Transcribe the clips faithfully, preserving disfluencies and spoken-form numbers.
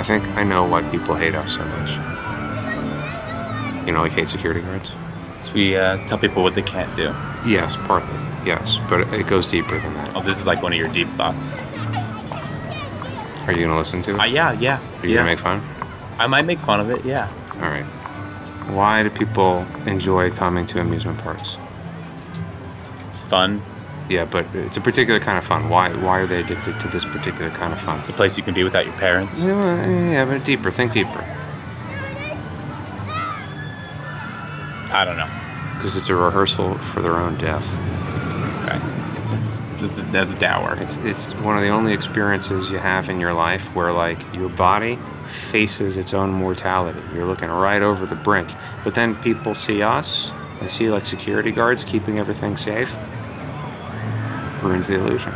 I think I know why people hate us so much. You know, like hate security guards? So we uh, tell people what they can't do. Yes, partly. Yes, but it goes deeper than that. Oh, this is like one of your deep thoughts. Are you going to listen to it? Uh, yeah, yeah. Are you yeah. going to make fun? I might make fun of it, yeah. All right. Why do people enjoy coming to amusement parks? It's fun. Yeah, but it's a particular kind of fun. Why Why are they addicted to this particular kind of fun? It's a place you can be without your parents. Yeah, but deeper. Think deeper. I don't know. Because it's a rehearsal for their own death. Okay. That's, this is, that's dour. It's it's one of the only experiences you have in your life where, like, your body faces its own mortality. You're looking right over the brink. But then people see us. They see, like, security guards keeping everything safe. Ruins the illusion.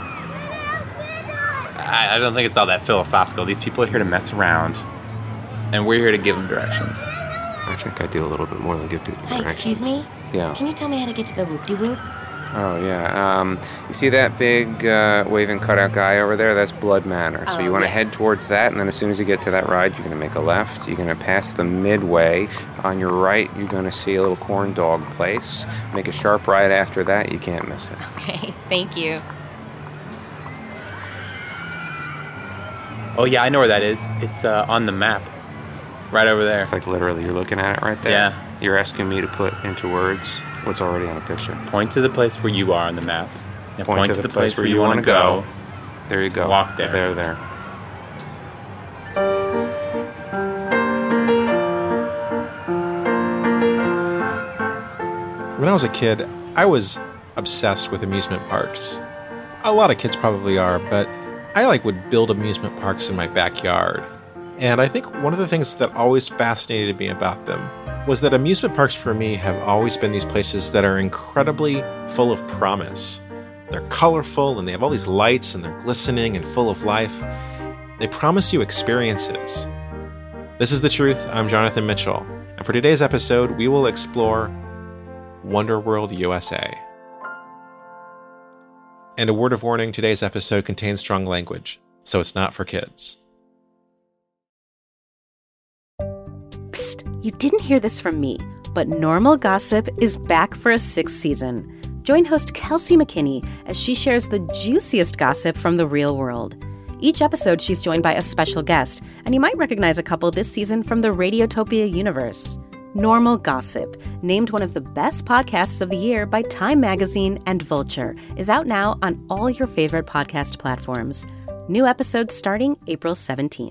I, I don't think it's all that philosophical. These people are here to mess around, and we're here to give them directions. I think I do a little bit more than give people Hi, directions. excuse me? Yeah. Can you tell me how to get to the whoop-de-whoop? Oh, yeah. Um, you see that big uh, waving cutout guy over there? That's Blood Manor. So Oh, you want to yeah. head towards that, and then as soon as you get to that ride, you're going to make a left. You're going to pass the midway. On your right, you're going to see a little corn dog place. Make a sharp right after that. You can't miss it. Okay, thank you. Oh, yeah, I know where that is. It's uh, on the map. Right over there. It's like literally you're looking at it right there. Yeah. You're asking me to put into words what's already on a picture. Point to the place where you are on the map. Now Point, point to, the, place, where you want to go. There you go. Walk there. There, there. When I was a kid, I was obsessed with amusement parks. A lot of kids probably are, but I like would build amusement parks in my backyard. And I think one of the things that always fascinated me about them was that amusement parks for me have always been these places that are incredibly full of promise. They're colorful and they have all these lights and they're glistening and full of life. They promise you experiences. This is The Truth. I'm Jonathan Mitchell. And for today's episode, we will explore Wonder World U S A. And a word of warning, today's episode contains strong language, so it's not for kids. Psst, you didn't hear this from me, but Normal Gossip is back for a sixth season. Join host Kelsey McKinney as she shares the juiciest gossip from the real world. Each episode, she's joined by a special guest, and you might recognize a couple this season from the Radiotopia universe. Normal Gossip, named one of the best podcasts of the year by Time Magazine and Vulture, is out now on all your favorite podcast platforms. New episodes starting April seventeenth.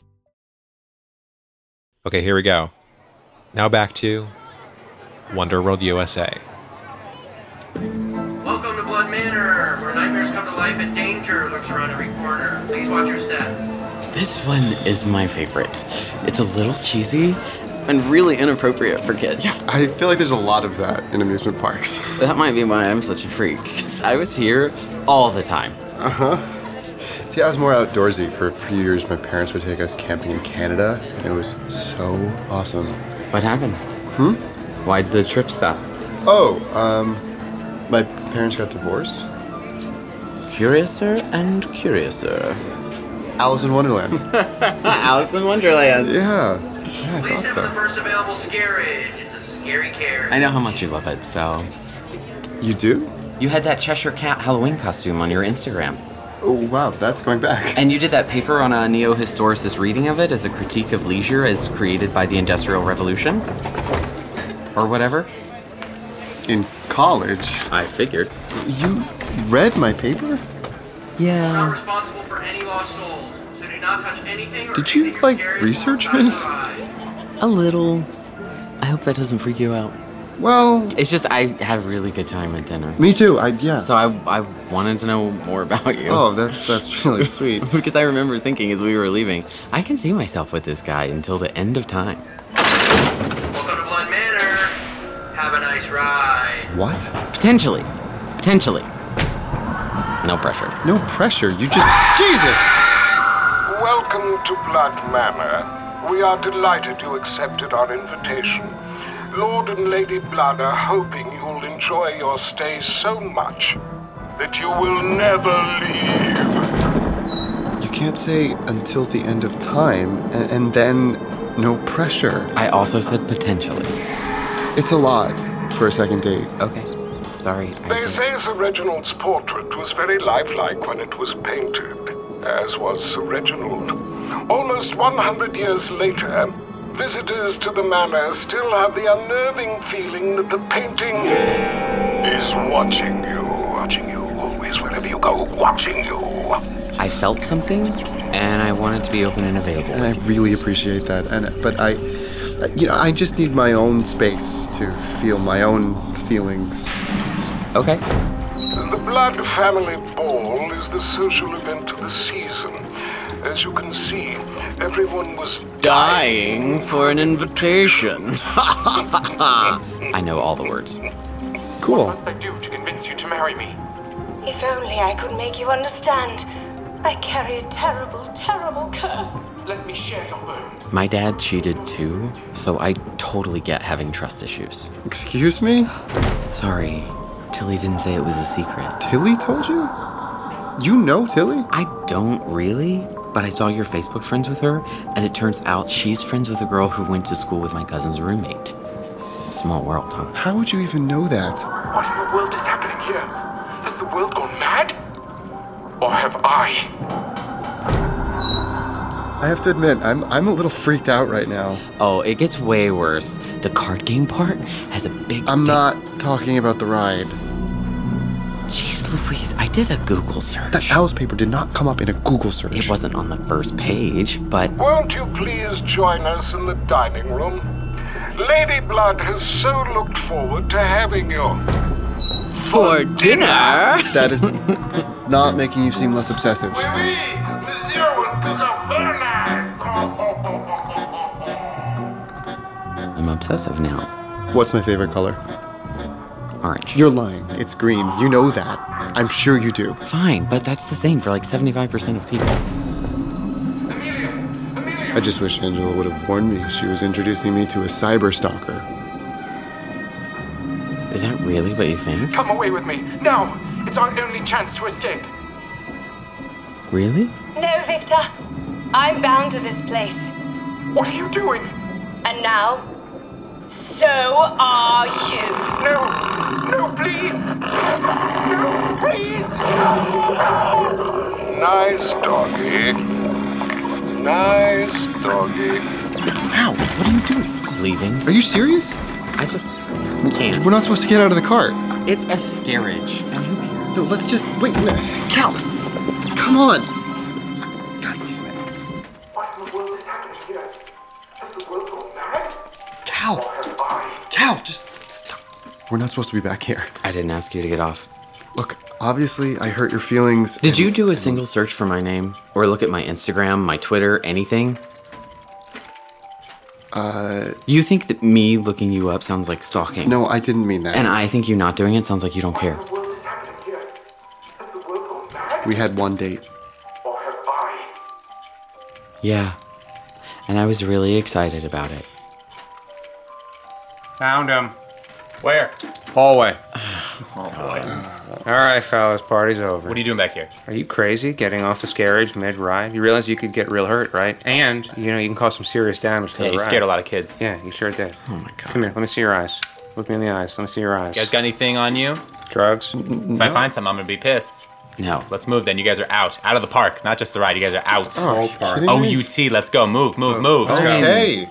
Okay, here we go. Now back to Wonder World U S A. Welcome to Blood Manor, where nightmares come to life and danger lurks around every corner. Please watch your steps. This one is my favorite. It's a little cheesy and really inappropriate for kids. I feel like there's a lot of that in amusement parks. That might be why I'm such a freak. 'Cause I was here all the time. Uh-huh. See, I was more outdoorsy. For a few years, my parents would take us camping in Canada, and it was so awesome. What happened? Hmm? Why'd the trip stop? Oh, um, my parents got divorced. Curiouser and curiouser. Alice in Wonderland. Alice in Wonderland. Yeah. Yeah, I Please thought step so. on the first available scarriage. It's a scary carriage. I know how much you love it, so... You do? You had that Cheshire Cat Halloween costume on your Instagram. Oh, wow, that's going back. And you did that paper on a neo-historicist reading of it as a critique of leisure as created by the Industrial Revolution? Or whatever? In college? I figured. You read my paper? We're not Yeah. responsible for any lost souls, so do not touch anything or Did you, anything like, scary research will me? not survive. A little. I hope that doesn't freak you out. Well, It's just I had a really good time at dinner. me too. I yeah. So I, I wanted to know more about you. Oh, that's that's really sweet. Because I remember thinking as we were leaving, I can see myself with this guy until the end of time. Welcome to Blood Manor. Have a nice ride. What? Potentially. Potentially. No pressure. No pressure. You just Jesus. Welcome to Blood Manor. We are delighted you accepted our invitation. Lord and Lady Blood are hoping you'll enjoy your stay so much that you will never leave. You can't say until the end of time, and, and then no pressure. I also said potentially. It's a lot for a second date. Okay. Sorry. I They just... say Sir Reginald's portrait was very lifelike when it was painted, as was Sir Reginald. Almost one hundred years later, visitors to the manor still have the unnerving feeling that the painting is watching you, watching you, always wherever you go, watching you. I felt something, and I wanted to be open and available. And I really appreciate that. And but I, you know, I just need my own space to feel my own feelings. Okay. The Blood Family Ball is the social event of the season. As you can see, everyone was Dying for an invitation. I know all the words. Cool. What must I do to convince you to marry me? If only I could make you understand. I carry a terrible, terrible curse. Let me share your burden. My dad cheated too, so I totally get having trust issues. Excuse me? Sorry, Tilly didn't say it was a secret. Tilly told you? You know Tilly? I don't really, but I saw you're Facebook friends with her, and it turns out she's friends with a girl who went to school with my cousin's roommate. Small world, huh? How would you even know that? What in the world is happening here? Has the world gone mad? Or have I? I have to admit, I'm I'm a little freaked out right now. Oh, it gets way worse. The card game part has a big... I'm thing- not talking about the ride. Jeez Louise, I did a Google search. That Owl's paper did not come up in a Google search. It wasn't on the first page, but... Won't you please join us in the dining room? Lady Blood has so looked forward to having you. For dinner? That is not making you seem less obsessive. Oui, oui. Monsieur will cook up very nice. I'm obsessive now. What's my favorite color? Orange. You're lying. It's green. You know that. I'm sure you do. Fine, but that's the same for like seventy-five percent of people. Amelia! Amelia! I just wish Angela would have warned me. She was introducing me to a cyber stalker. Is that really what you think? Come away with me. Now! It's our only chance to escape. Really? No, Victor. I'm bound to this place. What are you doing? And now, so are you. No! No, please! No, please! Nice doggy. Nice doggy. Ow! What are you doing? Leaving? Are you serious? I just can't. We're not supposed to get out of the cart. It's a scarage. And who cares? No, let's just wait. wait. Cal, come on. God damn it, What in the world is happening here? Has the world gone mad? Cal. Or have I? Cal, just stop. We're not supposed to be back here. I didn't ask you to get off. Look, obviously, I hurt your feelings. Did and- you do a single search for my name? Or look at my Instagram, my Twitter, anything? Uh, You think that me looking you up sounds like stalking? no, I didn't mean that. And I think you not doing it sounds like you don't care. What in the world is happening here? Has the world gone mad? We had one date. Or have I? Yeah. And I was really excited about it. Found him. Where? Hallway. Oh boy. All right, fellas, party's over. What are you doing back here? Are you crazy getting off the carriage mid-ride? You realize you could get real hurt, right? And, you know, you can cause some serious damage to Yeah, the you ride. scared a lot of kids. Yeah, you sure did. Oh my god. Come here, let me see your eyes. Look me in the eyes. Let me see your eyes. You guys got anything on you? Drugs? If I find some, I'm gonna be pissed. No. Let's move then. You guys are out. Out of the park. Not just the ride. You guys are out. Oh, are you kidding O me? U T. Let's go. Move, move, move. Let's go. Okay.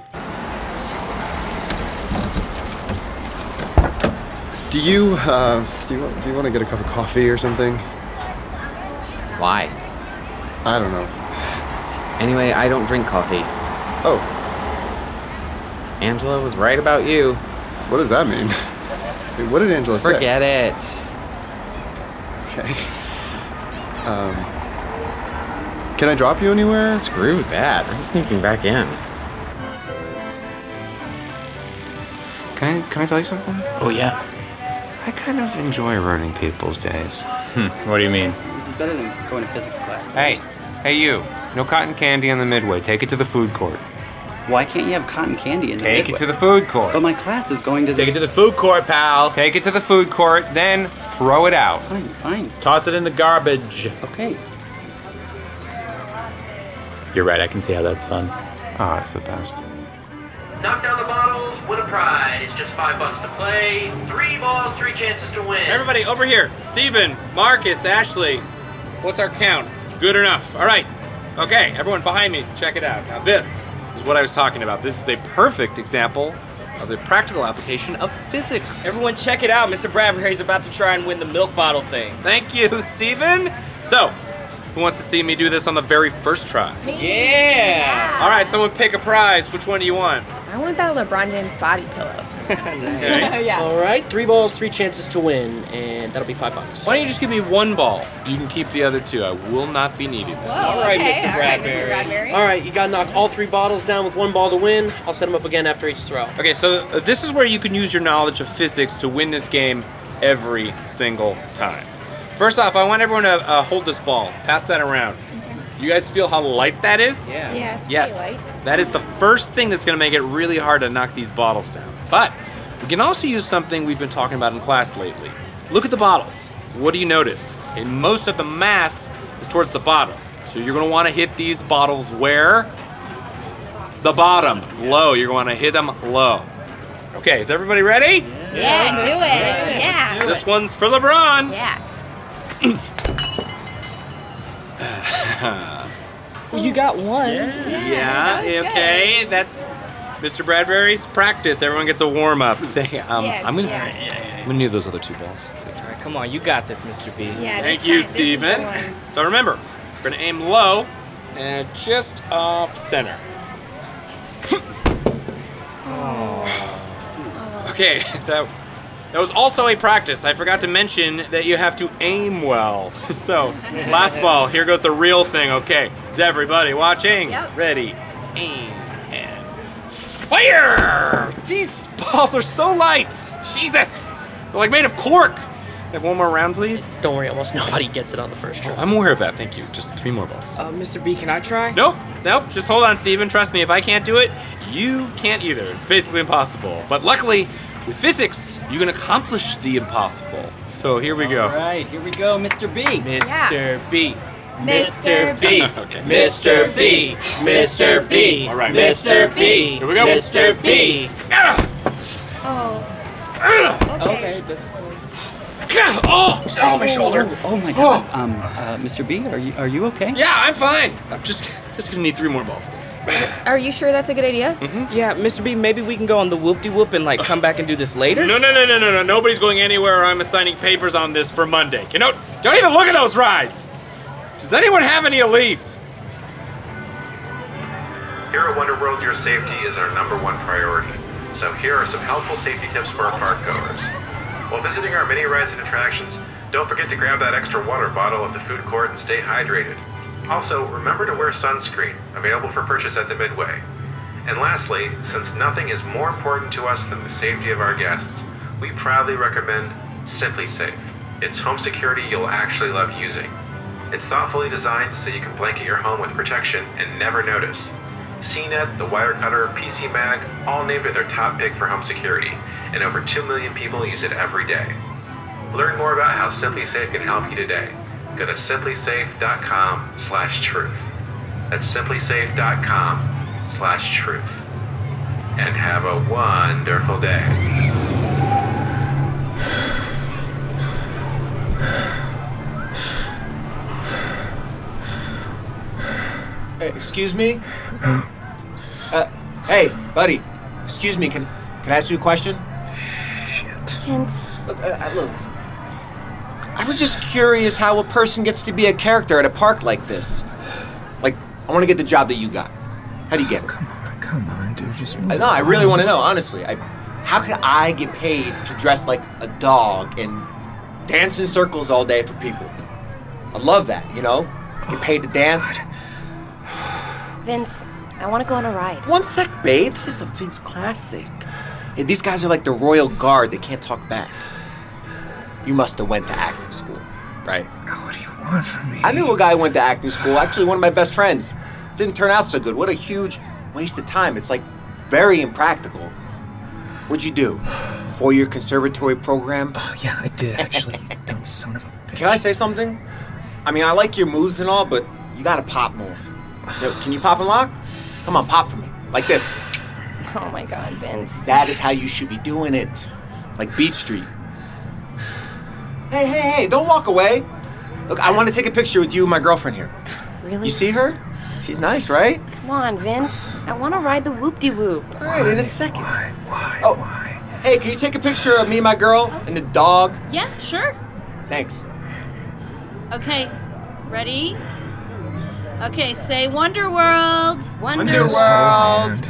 Do you, uh, do you, want, do you want to get a cup of coffee or something? Why? I don't know. Anyway, I don't drink coffee. Oh, Angela was right about you. what does that mean? Wait, what did Angela say? Forget it. Okay. Um, can I drop you anywhere? Screw that. I'm sneaking back in. Can I, can I tell you something? Oh yeah. I kind of enjoy ruining people's days. Hmm. What do you mean? This is better than going to physics class. Hey, hey you. No cotton candy on the midway. Take it to the food court. Why can't you have cotton candy in the Take midway? it to the food court. But my class is going to the... Take it to the food court, pal. Take it to the food court, then throw it out. Fine, fine. Toss it in the garbage. Okay. You're right, I can see how that's fun. Oh, it's the best. Knock down the bottles, win a prize. It's just five bucks to play. Three balls, three chances to win. Everybody over here. Steven, Marcus, Ashley. What's our count? Good enough. All right. Okay, everyone behind me, check it out. Now this is what I was talking about. This is a perfect example of the practical application of physics. Everyone check it out. Mister Bradbury's about to try and win the milk bottle thing. Thank you, Steven. So, who wants to see me do this on the very first try? Yeah. All right, someone pick a prize. Which one do you want? I want that LeBron James body pillow. Okay. Yeah. All right, three balls, three chances to win, and that'll be five bucks. Why don't you just give me one ball? You can keep the other two. I will not be needed. Whoa, All right, okay. Mister All right, Mister Bradbury. All right, you gotta knock all three bottles down with one ball to win. I'll set them up again after each throw. Okay, so uh, this is where you can use your knowledge of physics to win this game every single time. First off, I want everyone to uh, hold this ball. Pass that around. You guys feel how light that is? Yeah. Yeah, it's yes. pretty light. That is the first thing that's going to make it really hard to knock these bottles down. But we can also use something we've been talking about in class lately. Look at the bottles. What do you notice? Okay, most of the mass is towards the bottom. So you're going to want to hit these bottles where? The bottom. Low. You're going to hit them low. Okay, is everybody ready? Yeah, do it. Yeah. This one's for LeBron. Yeah. Well, you got one. Yeah, that was okay. That's Mister Bradbury's practice. Everyone gets a warm-up. They, um, Yeah, I'm gonna, yeah. I'm gonna need those other two balls. All right, come on, you got this, Mister B. Yeah, Thank this you, time- this is the Steven. one. So remember, we're gonna aim low and just off center. Okay, that that was also a practice. I forgot to mention that you have to aim well. So, last ball. Here goes the real thing. Okay, is everybody watching? Yep. Ready, aim, and fire! These balls are so light. Jesus, they're like made of cork. Have one more round, please. Don't worry, almost nobody gets it on the first try. I'm aware of that. Thank you. Just three more balls. Uh, Mister B, can I try? Nope, nope. Just hold on, Steven. Trust me, if I can't do it, you can't either. It's basically impossible. But luckily, with physics, you can accomplish the impossible. So here we go. All right, here we go, Mister B. Mister B. Mister B. Okay. Mister B. Mister B. All right. Mister B. Here we go. Mister B. Oh. Okay, this. Oh, oh, my shoulder. Oh, oh my God. Um, uh, Mister B, are you are you okay? Yeah, I'm fine. I'm just just gonna need three more balls, please. Are you sure that's a good idea? Yeah, Mister B, maybe we can go on the whoop-de-whoop and like come back and do this later? No, no, no, no, no, no. Nobody's going anywhere. I'm assigning papers on this for Monday. You know, don't even look at those rides. Does anyone have any leaf? Here at Wonderworld, your safety is our number one priority. So here are some helpful safety tips for our park goers. While visiting our mini rides and attractions, don't forget to grab that extra water bottle at the food court and stay hydrated. Also, remember to wear sunscreen, available for purchase at the Midway. And lastly, since nothing is more important to us than the safety of our guests, we proudly recommend Simply Safe. It's home security you'll actually love using. It's thoughtfully designed so you can blanket your home with protection and never notice. C net, the Wirecutter, P C Mag, all named it their top pick for home security, and over two million people use it every day. Learn more about how Simply Safe can help you today. Go to simply safe dot com slash truth. That's simply safe dot com slash truth. And have a wonderful day. Hey, excuse me? Uh, hey, buddy. Excuse me, can can I ask you a question? Vince. Look, uh, uh, look. I was just curious how a person gets to be a character at a park like this. Like, I want to get the job that you got. How do you get it? Come on, come on, dude. Just move I, no, I really want to know, honestly. I, how can I get paid to dress like a dog and dance in circles all day for people? I love that, you know? Get paid to dance. Vince, I want to go on a ride. One sec, babe. This is a Vince classic. Hey, these guys are like the royal guard. They can't talk back. You must have went to acting school, right? What do you want from me? I knew a guy who went to acting school. Actually, one of my best friends. Didn't turn out so good. What a huge waste of time. It's like very impractical. What'd you do? Four-year conservatory program? Oh, yeah, I did, actually. You dumb son of a bitch. Can I say something? I mean, I like your moves and all, but you gotta pop more. So, can you pop and lock? Come on, pop for me. Like this. Oh my God, Vince. That is how you should be doing it. Like Beach Street. Hey, hey, hey, don't walk away. Look, I want to take a picture with you and my girlfriend here. Really? You see her? She's nice, right? Come on, Vince. I want to ride the whoop-de-whoop. All right, in a second. Why? Why? Oh, why? Hey, can you take a picture of me and my girl and the dog? Yeah, sure. Thanks. Okay, ready? Okay, say Wonder World. Wonder World.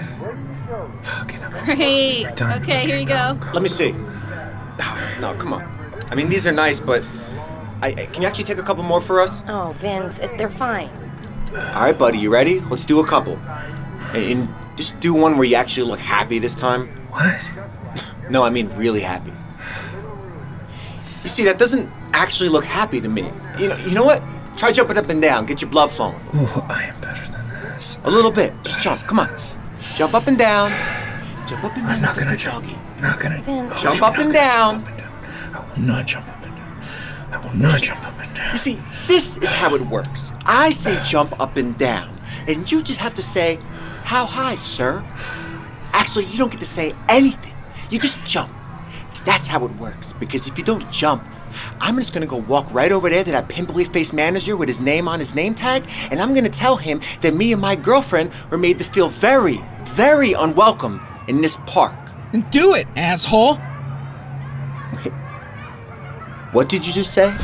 Great. Okay, here you go. Let me see. Oh, no, come on. I mean, these are nice, but I, I, can you actually take a couple more for us? Oh, Vince, it, they're fine. All right, buddy, you ready? Let's do a couple. And, and just do one where you actually look happy this time. What? No, I mean really happy. You see, that doesn't actually look happy to me. You know, you know what? Try jumping up and down. Get your blood flowing. Ooh, I am better than this. A little bit. Just jump. Come on. Jump up and down. Jump up and down. I'm not gonna like a jump. doggy. Not gonna. Vince. Jump up and down. I will not jump up and down. I will not jump up and down. You see, this is how it works. I say jump up and down, and you just have to say, how high, sir? Actually, you don't get to say anything. You just jump. That's how it works, because if you don't jump, I'm just gonna go walk right over there to that pimply-faced manager with his name on his name tag, and I'm gonna tell him that me and my girlfriend were made to feel very, very unwelcome in this park. And do it, asshole! Wait, what did you just say?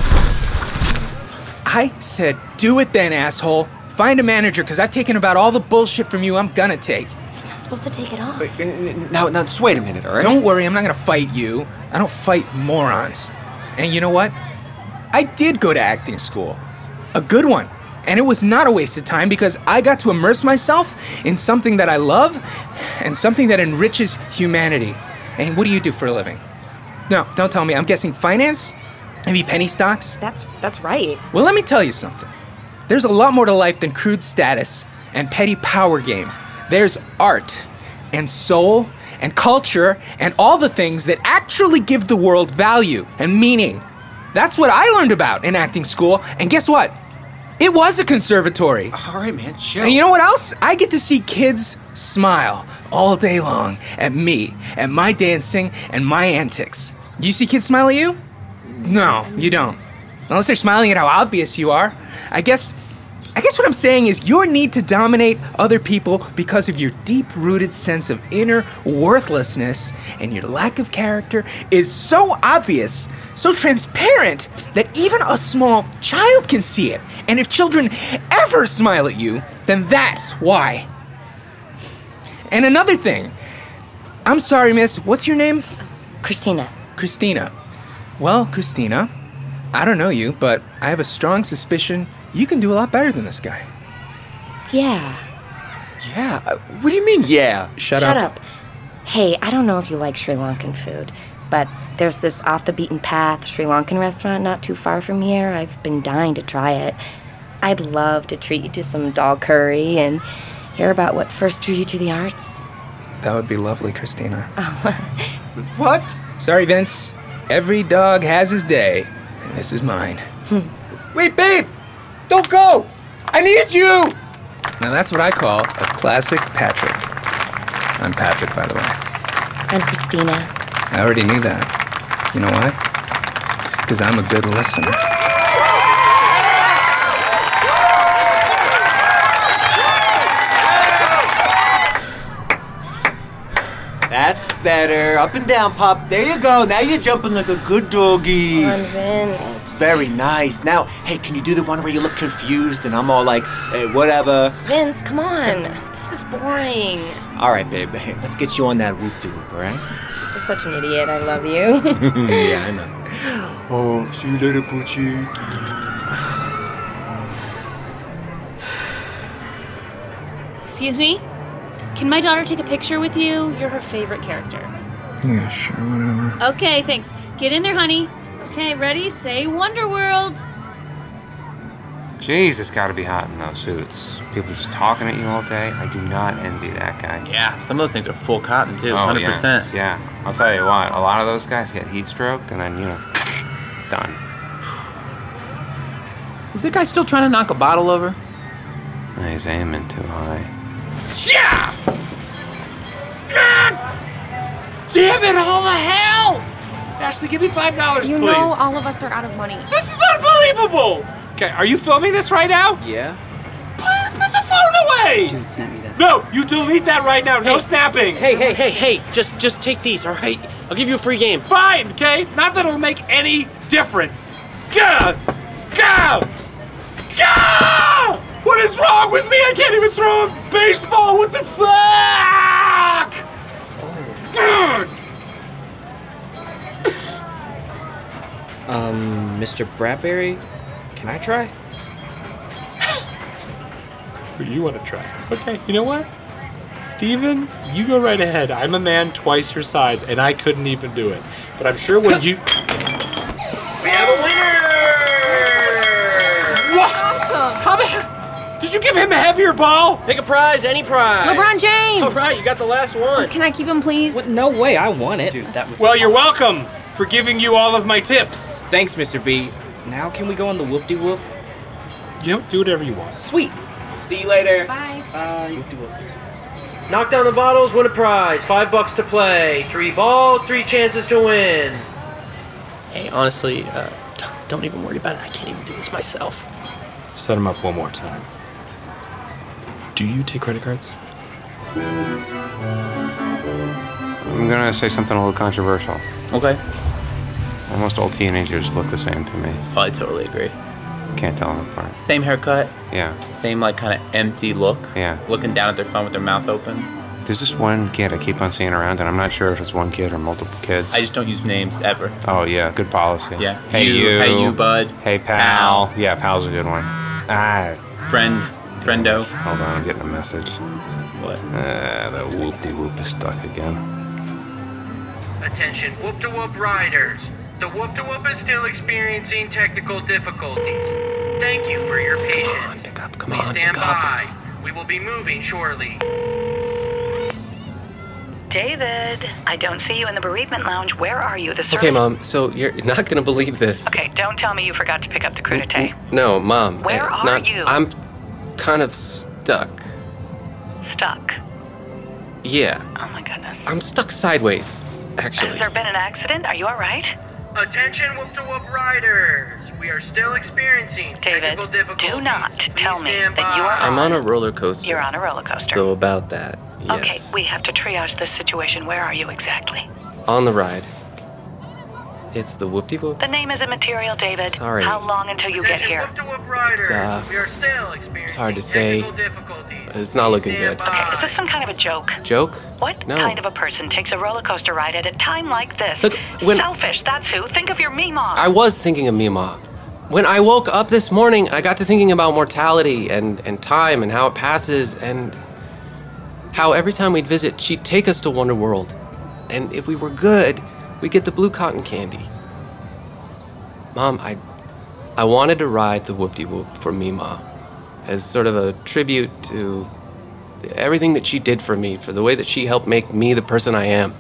I said, do it then, asshole. Find a manager, because I've taken about all the bullshit from you I'm gonna take. He's not supposed to take it off. Wait, now, now, just wait a minute, all right? Don't worry, I'm not gonna fight you. I don't fight morons. And you know what? I did go to acting school. A good one. And it was not a waste of time because I got to immerse myself in something that I love and something that enriches humanity. And what do you do for a living? No, don't tell me. I'm guessing finance? Maybe penny stocks? That's that's right. Well, let me tell you something. There's a lot more to life than crude status and petty power games. There's art and soul and culture and all the things that actually give the world value and meaning. That's what I learned about in acting school. And guess what? It was a conservatory. All right, man, chill. And you know what else? I get to see kids smile all day long at me, at my dancing and my antics. You see kids smile at you? No, you don't. Unless they're smiling at how obvious you are. I guess I guess what I'm saying is your need to dominate other people because of your deep-rooted sense of inner worthlessness and your lack of character is so obvious, so transparent, that even a small child can see it. And if children ever smile at you, then that's why. And another thing. I'm sorry, miss. What's your name? Christina. Christina. Well, Christina, I don't know you, but I have a strong suspicion you can do a lot better than this guy. Yeah. Yeah? Uh, what do you mean, yeah? Shut, Shut up. up. Hey, I don't know if you like Sri Lankan food, but there's this off-the-beaten-path Sri Lankan restaurant not too far from here. I've been dying to try it. I'd love to treat you to some dal curry and hear about what first drew you to the arts. That would be lovely, Christina. What? Sorry, Vince. Every dog has his day, and this is mine. Wait, babe! Don't go! I need you! Now that's what I call a classic Patrick. I'm Patrick, by the way. I'm Christina. I already knew that. You know why? Because I'm a good listener. That's better. Up and down, Pop. There you go. Now you're jumping like a good doggy. Come on, Vince. Very nice. Now, hey, can you do the one where you look confused and I'm all like, hey, whatever? Vince, come on. This is boring. All right, babe. Hey, let's get you on that whoop-de-whoop, all right? You're such an idiot. I love you. Yeah, I know. Oh, see you later, Poochie. Excuse me? Can my daughter take a picture with you? You're her favorite character. Yeah, sure, whatever. Okay, thanks. Get in there, honey. Okay, ready? Say Wonder World. Jeez, it's gotta be hot in those suits. People just talking at you all day. I do not envy that guy. Yeah, some of those things are full cotton too, Oh, one hundred percent. Yeah, yeah. I'll tell you what, a lot of those guys get heat stroke and then, you know, done. Is that guy still trying to knock a bottle over? He's aiming too high. Yeah! God damn it, all the hell! Ashley, give me five dollars, You please. know all of us are out of money. This is unbelievable! Okay, are you filming this right now? Yeah. Put, put the phone away! Dude, snap me that. No, you delete that right now. No snapping. Hey, hey, hey, hey! Just, just take these, all right? I'll give you a free game. Fine, okay? Not that it'll make any difference. Gah! Gah! Gah! What is wrong with me? I can't even throw a baseball. What the fuck? Oh. Um, Mister Bradbury, can I try? You want to try? Okay, you know what? Steven, you go right ahead. I'm a man twice your size, and I couldn't even do it. But I'm sure when you... We have a winner! What? Awesome! How the hell? Did you give him a heavier ball? Pick a prize, any prize. LeBron James! All right, you got the last one. Can I keep him, please? What? No way, I want it. Dude, that was Well, you're welcome for giving you all of my tips. Thanks, Mister B. Now can we go on the whoop-de-whoop? You know, do whatever you want. Sweet. See you later. Bye. Bye. Whoop-de-whoop. Knock down the bottles, win a prize. Five bucks to play. Three balls, three chances to win. Hey, honestly, uh, don't even worry about it. I can't even do this myself. Set him up one more time. Do you take credit cards? I'm gonna say something a little controversial. Okay. Almost all teenagers look the same to me. Oh, I totally agree. Can't tell them apart. Same haircut. Yeah. Same, like, kind of empty look. Yeah. Looking down at their phone with their mouth open. There's this one kid I keep on seeing around, and I'm not sure if it's one kid or multiple kids. I just don't use names ever. Oh, yeah. Good policy. Yeah. Hey, You, you. hey, you, bud. Hey, pal. Yeah, pal's a good one. Ah. Friend. Friendo. Hold on, I'm getting a message. What? Uh, the whoop-de-whoop is stuck again. Attention, whoop-de-whoop riders. The whoop-de-whoop is still experiencing technical difficulties. Thank you for your patience. Come on, pick up, come Please on, stand pick up. by. We will be moving shortly. David, I don't see you in the bereavement lounge. Where are you? The service... Okay, Mom, so you're not gonna believe this. Okay, don't tell me you forgot to pick up the crudité. No, Mom. Where it's are not, you? I'm kind of stuck. Stuck. Yeah. Oh my goodness. I'm stuck sideways, Has actually. there been an accident? Are you all right? Attention, whoop-de-whoop riders. We are still experiencing David, technical difficulties. do not tell me stand that you by. are I'm on a roller coaster. You're on a roller coaster. So about that, yes. Okay, we have to triage this situation. Where are you exactly? On the ride. It's the whoop-de-whoop. The name is immaterial, David. Sorry. How long until you get here? It's, uh, We are still experiencing it's hard to say. technical difficulties. It's not looking good. Okay, is this some kind of a joke? Joke? What No. kind of a person takes a roller coaster ride at a time like this? Look, when- Selfish, that's who. Think of your Meemaw. I was thinking of Mima. When I woke up this morning, I got to thinking about mortality and, and time and how it passes and how every time we'd visit, she'd take us to Wonder World. And if we were good, we'd get the blue cotton candy. Mom, I I wanted to ride the whoop-de-whoop for Mima as sort of a tribute to everything that she did for me, for the way that she helped make me the person I am.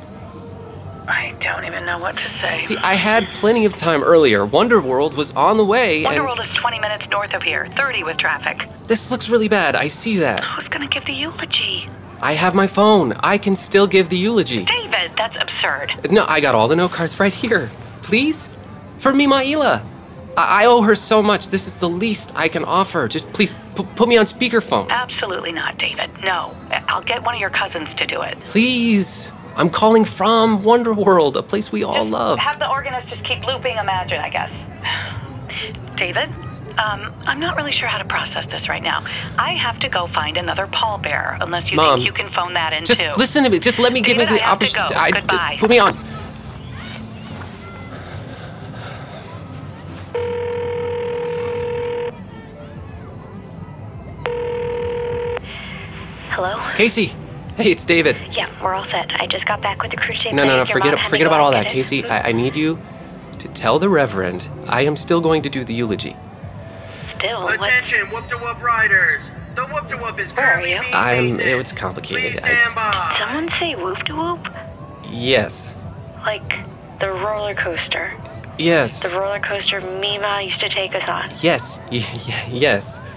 I don't even know what to say. See, I had plenty of time earlier. Wonder World was on the way, Wonder and World is twenty minutes north of here, thirty with traffic. this looks really bad. I see that. Who's gonna give the eulogy? I have my phone. I can still give the eulogy. David, that's absurd. No, I got all the note cards right here. Please? For Mima Ila. I, I owe her so much. This is the least I can offer. Just please p- put me on speakerphone. Absolutely not, David. No. I'll get one of your cousins to do it. Please. I'm calling from Wonder World, a place we all love. Have the organist just keep looping Imagine, I guess. David, um, I'm not really sure how to process this right now. I have to go find another pallbearer, unless you Mom, think you can phone that in Just too. listen to me. Just let me give David, me the I have to opportunity. go. I- Goodbye. Put me on. Hello? Casey. Hey, it's David. Yeah, we're all set. I just got back with the crusade. No, no, no. Your Forget mom had forget me go about all and that, get it. Casey. I, I need you to tell the Reverend I am still going to do the eulogy. Still, what? Attention, whoop-de-whoop riders. The whoop-de-whoop is Where are currently you? being I'm. maintenance. It's complicated. I Stand just. by. Did someone say whoop de whoop? Yes. Like the roller coaster. Yes. The roller coaster Mima used to take us on. Yes. Y- y- yes.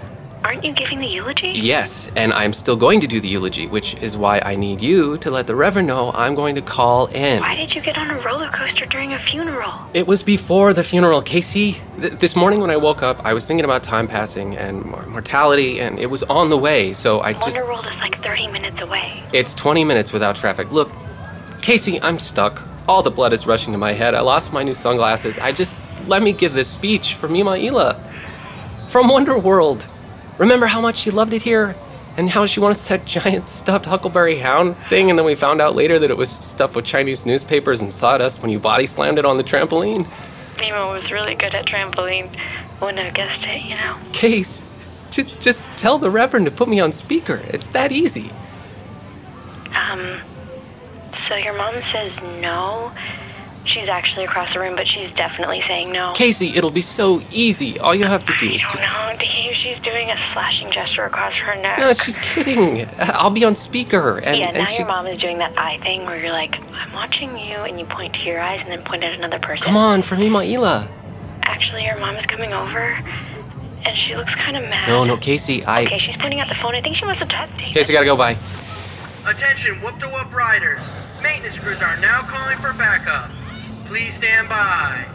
aren't you giving the eulogy? Yes, and I'm still going to do the eulogy, which is why I need you to let the Reverend know I'm going to call in. Why did you get on a roller coaster during a funeral? It was before the funeral, Casey. Th- this morning when I woke up, I was thinking about time passing and mor- mortality, and it was on the way, so I just... Wonderworld is like thirty minutes away. It's twenty minutes without traffic. Look, Casey, I'm stuck. All the blood is rushing to my head. I lost my new sunglasses. I just... Let me give this speech for Mima Ila. From Wonderworld. Remember how much she loved it here? And how she wanted that giant stuffed Huckleberry Hound thing, and then we found out later that it was stuffed with Chinese newspapers and sawdust when you body slammed it on the trampoline? Mima was really good at trampoline. Wouldn't have guessed it, you know. Case, just, just tell the Reverend to put me on speaker. It's that easy. Um, so your mom says no? She's actually across the room, but she's definitely saying no. Casey, it'll be so easy. All you have to do is I just... don't know, Dave. She's doing a slashing gesture across her neck. No, she's kidding. I'll be on speaker. And, yeah, and now she... your mom is doing that eye thing where you're like, I'm watching you, and you point to your eyes and then point at another person. Come on, for Mima Ila. Actually, your mom is coming over, and she looks kind of mad. No, no, Casey, I... Okay, she's pointing at the phone. I think she wants to test Dave. Casey, gotta go, bye. Attention, whoop-de-whoop riders. Maintenance crews are now calling for backup. Please stand by.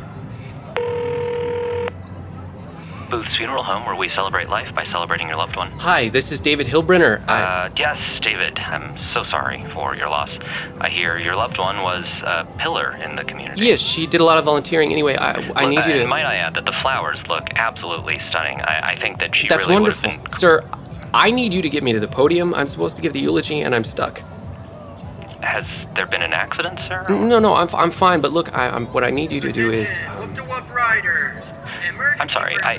Booth's Funeral Home, where we celebrate life by celebrating your loved one. Hi, this is David Hillbrenner. I... Uh, yes, David. I'm so sorry for your loss. I hear your loved one was a pillar in the community. Yes, she did a lot of volunteering. Anyway, I, I Look, need you to... And might I add that the flowers look absolutely stunning. I, I think that she That's really wonderful. would have been... Sir, I need you to get me to the podium. I'm supposed to give the eulogy, and I'm stuck. Has there been an accident, sir? No, no, I'm, I'm fine, but look, I, I'm, what I need you to do is... Um, I'm sorry, I...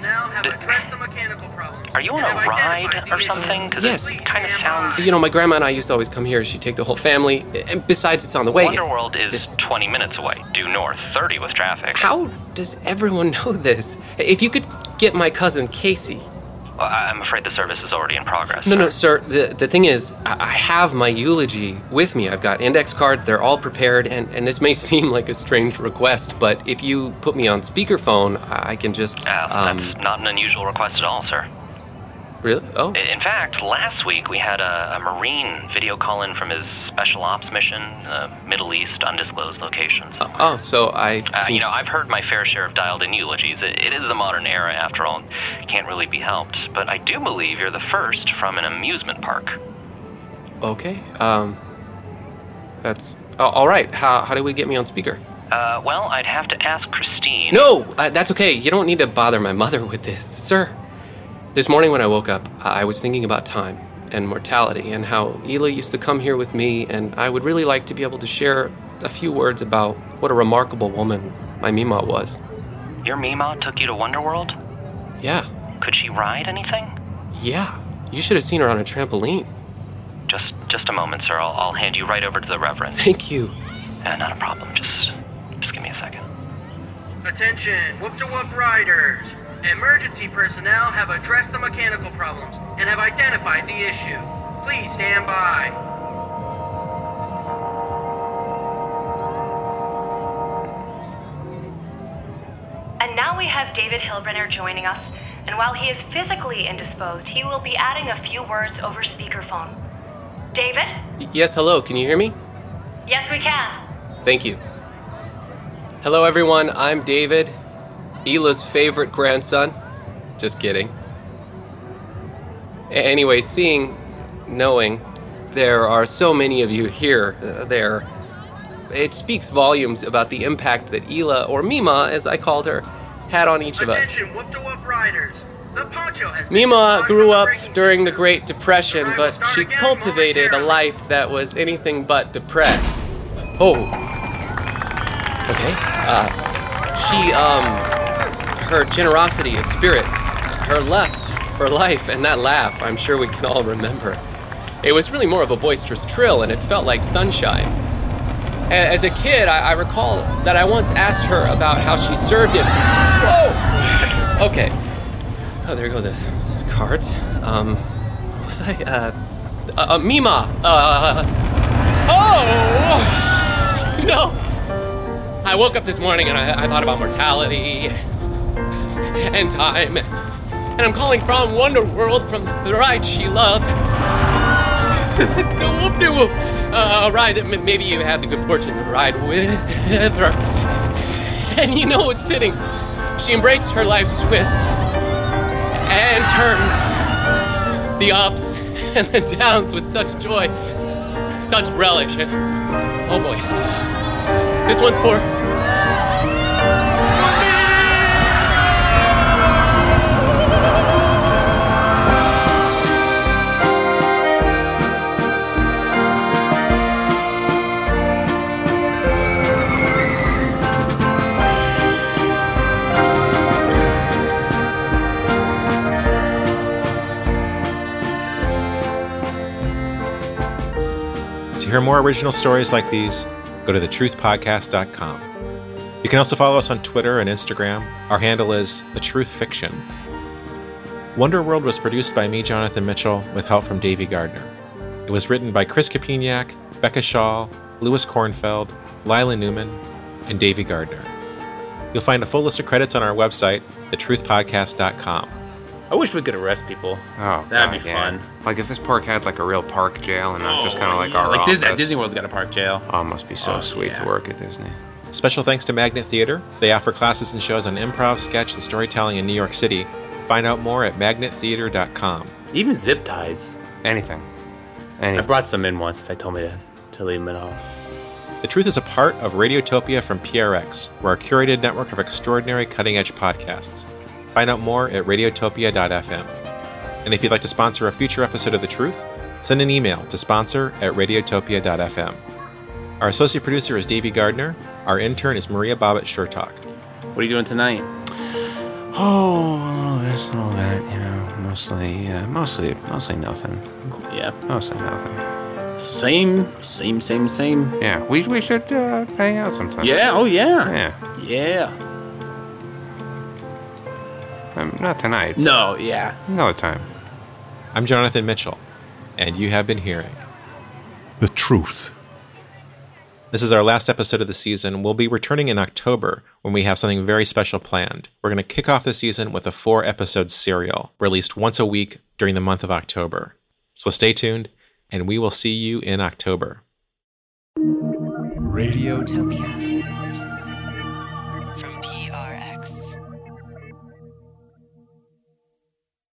D- are you on a ride or something? Because Yes. it kind of sounds... You know, my grandma and I used to always come here. She'd take the whole family. And besides, it's on the way. Wonderworld is twenty minutes away, due north, thirty with traffic. How does everyone know this? If you could get my cousin Casey... Well, I'm afraid the service is already in progress. No, no, sir. The the thing is, I I have my eulogy with me. I've got index cards. They're all prepared. And, and this may seem like a strange request, but if you put me on speakerphone, I can just... Uh, um, that's not an unusual request at all, sir. Really? Oh. In fact, last week we had a, a Marine video call in from his special ops mission, uh, Middle East, undisclosed locations. Uh, oh, so I... Uh, you know, I've heard my fair share of dialed-in eulogies. It, it is the modern era, after all. Can't really be helped. But I do believe you're the first from an amusement park. Okay. Um, that's... Oh, all right. How, how do we get me on speaker? Uh, well, I'd have to ask Christine. No! Uh, that's okay. You don't need to bother my mother with this. Sir, this morning when I woke up, I was thinking about time and mortality and how Ila used to come here with me, and I would really like to be able to share a few words about what a remarkable woman my Mima was. Your Mima took you to Wonderworld? Yeah. Could she ride anything? Yeah. You should have seen her on a trampoline. Just just a moment, sir. I'll, I'll hand you right over to the Reverend. Thank you. Uh, not a problem. Just, just give me a second. Attention, whoop-de-whoop riders. Emergency personnel have addressed the mechanical problems and have identified the issue. Please stand by. And now we have David Hillbrenner joining us, and while he is physically indisposed, he will be adding a few words over speakerphone. David? Y- yes, hello. Can you hear me? Yes, we can. Thank you. Hello, everyone. I'm David, Ila's favorite grandson. Just kidding. A- anyway, seeing, knowing, there are so many of you here, uh, there, it speaks volumes about the impact that Ila, or Mima, as I called her, had on each of us. Attention, whoop-de-whoop riders. The poncho has Mima grew up during the Great Depression, but she cultivated a life that was anything but depressed. Oh. Okay. Uh, she, um, her generosity of spirit, her lust for life, and that laugh, I'm sure we can all remember. It was really more of a boisterous trill, and it felt like sunshine. A- As a kid, I-, I recall that I once asked her about how she served in... Whoa! Okay. Oh, there go the cards. Um, what was I? Uh, uh, uh Mima. Uh, oh! No! I woke up this morning and I, I thought about mortality and time and I'm calling from Wonder World from the ride she loved. The whoop-de-whoop uh, ride that m- maybe you had the good fortune to ride with her. And you know what's fitting? She embraced her life's twist and turns the ups and the downs with such joy, such relish. And, oh boy, this one's for... To hear more original stories like these, go to the truth podcast dot com. You can also follow us on Twitter and Instagram. Our handle is The Truth Fiction. Wonder World was produced by me, Jonathan Mitchell, with help from Davey Gardner. It was written by Chris Kapiniak, Becca Shaw, Lewis Kornfeld, Lila Newman, and Davey Gardner. You'll find a full list of credits on our website, the truth podcast dot com. I wish we could arrest people. Oh, that'd God, be yeah. fun. Like if this park had like a real park jail and not just Oh, kind of like yeah, our like Disney, office. Disney World's got a park jail. Oh, it must be so Oh, sweet yeah. to work at Disney. Special thanks to Magnet Theater. They offer classes and shows on improv, sketch, and storytelling in New York City. Find out more at magnet theater dot com. Even zip ties. Anything. I Anything. brought some in once. They told me to, to leave them at home. The Truth is a part of Radiotopia from P R X. We're a curated network of extraordinary cutting-edge podcasts. Find out more at radiotopia dot f m. And if you'd like to sponsor a future episode of The Truth, send an email to sponsor at radiotopia dot f m. Our associate producer is Davey Gardner. Our intern is Maria Bobbitt Shertalk. What are you doing tonight? Oh, a little this, a little that, you know. Mostly, uh, mostly, mostly nothing. Yeah. Mostly nothing. Same, same, same, same. Yeah, we we should uh, hang out sometime. Yeah, oh yeah. Yeah. Yeah. Um, not tonight. No, yeah. Another time. I'm Jonathan Mitchell, and you have been hearing The Truth. This is our last episode of the season. We'll be returning in October when we have something very special planned. We're going to kick off the season with a four-episode serial, released once a week during the month of October. So stay tuned, and we will see you in October. Radiotopia.